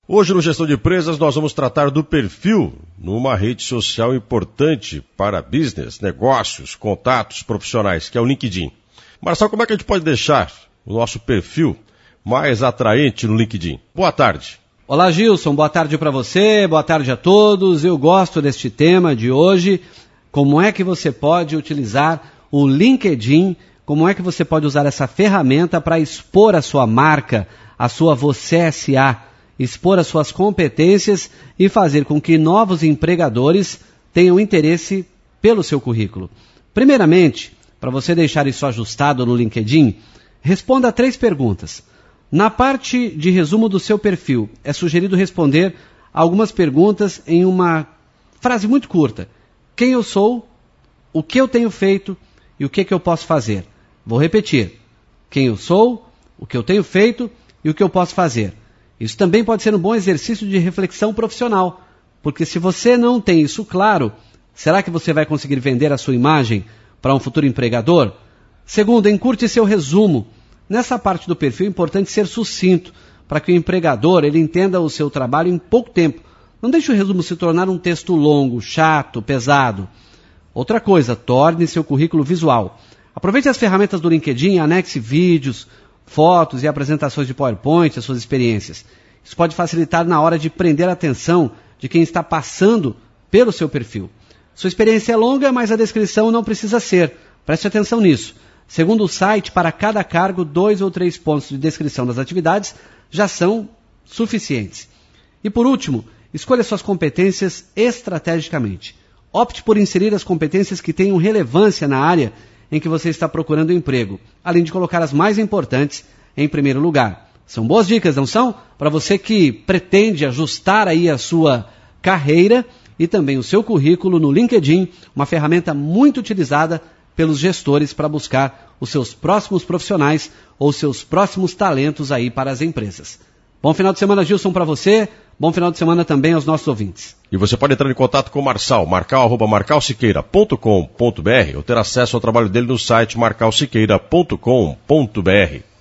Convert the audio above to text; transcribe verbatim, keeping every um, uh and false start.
Hoje no Gestão de Empresas nós vamos tratar do perfil numa rede social importante para business, negócios, contatos profissionais, que é o LinkedIn. Marcelo, como é que a gente pode deixar o nosso perfil mais atraente no LinkedIn? Boa tarde. Olá, Gilson, boa tarde para você, boa tarde a todos. Eu gosto deste tema de hoje, como é que você pode utilizar o LinkedIn, como é que você pode usar essa ferramenta para expor a sua marca, a sua Você S A, expor as suas competências e fazer com que novos empregadores tenham interesse pelo seu currículo. Primeiramente, para você deixar isso ajustado no LinkedIn, responda a três perguntas. Na parte de resumo do seu perfil, é sugerido responder algumas perguntas em uma frase muito curta. Quem eu sou, o que eu tenho feito e o que, que eu posso fazer. Vou repetir. Quem eu sou, o que eu tenho feito e o que eu posso fazer. Isso também pode ser um bom exercício de reflexão profissional, porque se você não tem isso claro, será que você vai conseguir vender a sua imagem para um futuro empregador? Segundo, encurte seu resumo. Nessa parte do perfil é importante ser sucinto, para que o empregador ele entenda o seu trabalho em pouco tempo. Não deixe o resumo se tornar um texto longo, chato, pesado. Outra coisa, torne seu currículo visual. Aproveite as ferramentas do LinkedIn, anexe vídeos, fotos e apresentações de PowerPoint, as suas experiências. Isso pode facilitar na hora de prender a atenção de quem está passando pelo seu perfil. Sua experiência é longa, mas a descrição não precisa ser. Preste atenção nisso. Segundo o site, para cada cargo, dois ou três pontos de descrição das atividades já são suficientes. E por último, escolha suas competências estrategicamente. Opte por inserir as competências que tenham relevância na área em que você está procurando emprego, além de colocar as mais importantes em primeiro lugar. São boas dicas, não são? Para você que pretende ajustar aí a sua carreira e também o seu currículo no LinkedIn, uma ferramenta muito utilizada pelos gestores para buscar os seus próximos profissionais ou seus próximos talentos aí para as empresas. Bom final de semana, Gilson, para você. Bom final de semana também aos nossos ouvintes. E você pode entrar em contato com o Marçal, marcal arroba marcal siqueira ponto com ponto br ou ter acesso ao trabalho dele no site marcal siqueira ponto com ponto br.